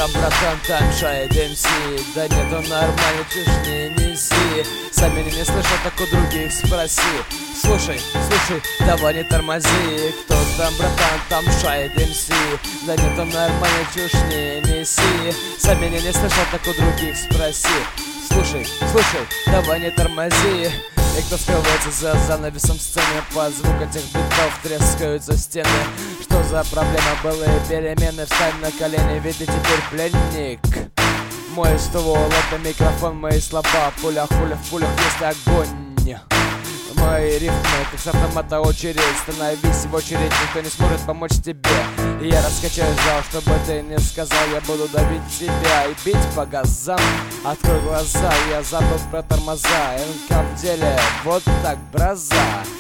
там, братан, танчает МС? Да нет, он нормально, чушь не неси. Сами не слышал, так у других спроси. Слушай, давай не тормози. Кто там, братан, там шает МС? Да нет, он нормально, чушь не неси. Сами не слышал, так у других спроси. Слушай, давай не тормози. И кто скрывается за занавесом сцены, под звук этих битов трескаются стены. Что за проблема, былые перемены? Встань на колени, ведь ты теперь пленник. Мой ствол, это микрофон, мои слова. Пуля в пулях, есть огонь. Мои рифмы, как с автомата очередь. Становись в очередь, никто не сможет помочь тебе. И я раскачаю зал, чтобы ты не сказал. Я буду давить тебя и бить по газам. Открой глаза, я забыл про тормоза. НК в деле, вот так, браза.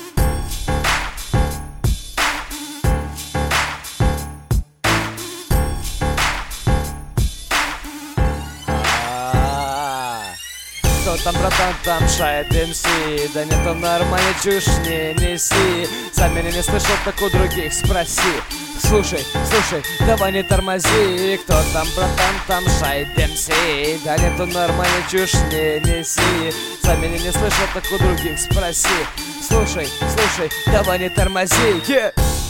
Кто там, братан, там шает МС? Да нет, он нормально, чушь не неси. Сами не слышал, так у других спроси. Слушай, давай не тормози. Кто там, братан, там шает МС? Да нет, он нормально, чушь не неси. Сами не слышал, так у других спроси. Слушай, давай не тормози.